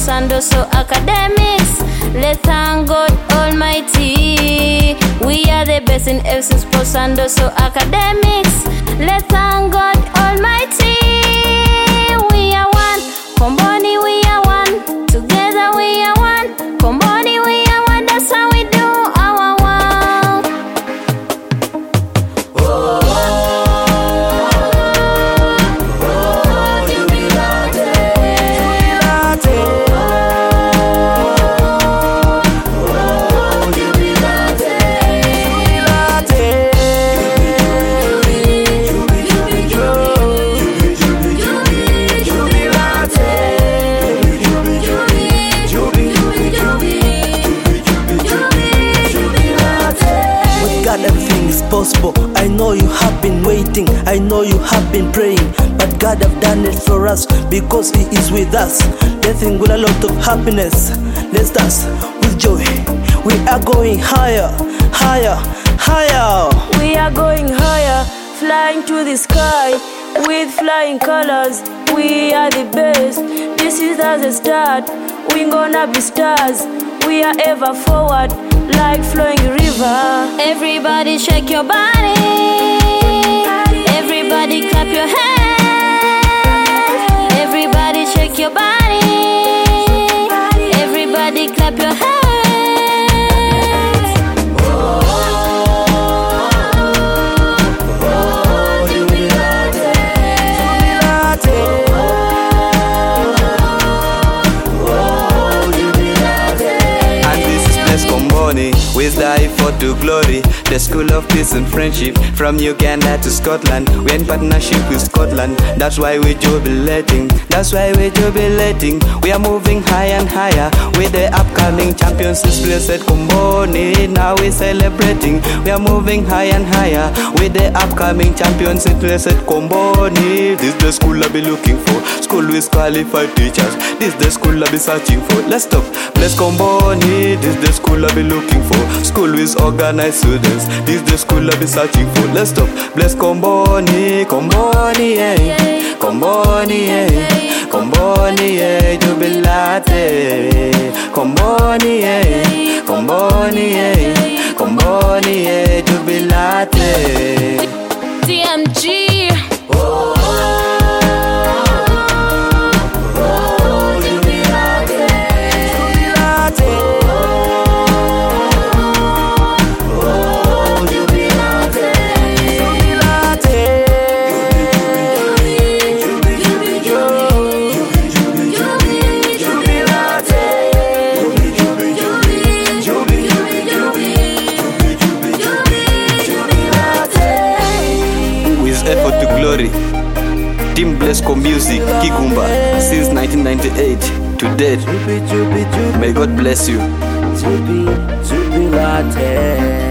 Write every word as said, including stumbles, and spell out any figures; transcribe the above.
Sports and also academics. Let's thank God Almighty. We are the best in F C Sports and also academics. Let's thank God Almighty. We are one. Komboni, we are one. Together we are one. Komboni, we are one. That's how we do our work. Oh, oh, oh, oh, Jubilate. Everything is possible. I know you have been waiting, I know you have been praying, but God have done it for us because He is with us. Let's sing with a lot of happiness. Let's dance with joy. We are going higher, higher, higher. We are going higher, flying to the sky with flying colors. We are the best. This is as a start. We gonna be stars. We are ever forward, like flowing river. Everybody shake your body. Everybody clap your hands. Everybody shake your body. Everybody clap your hands. We strive for to glory, the school of peace and friendship. From Uganda to Scotland, we're in partnership with Scotland. That's why we're jubilating, that's why we're jubilating. We are moving higher and higher with the upcoming champions, this blessed Komboni. Now we're celebrating, we are moving higher and higher with the upcoming champions, this blessed Komboni. This the school I'll be looking for, school with qualified teachers. This the school I'll be searching for. Let's stop, bless Komboni. This the school I'll be looking for, school with organized students. This the school I'll be searching for. Let's stop, bless Komboni. Komboni, eh, Komboni, eh, Komboni, eh, Jubilate. Komboni, eh, Komboni, eh, Komboni, eh, Jubilate. D M G. Effort to glory. Team Blesco Music, Kigumba, since nineteen ninety-eight to date. May God bless you. Jubilate.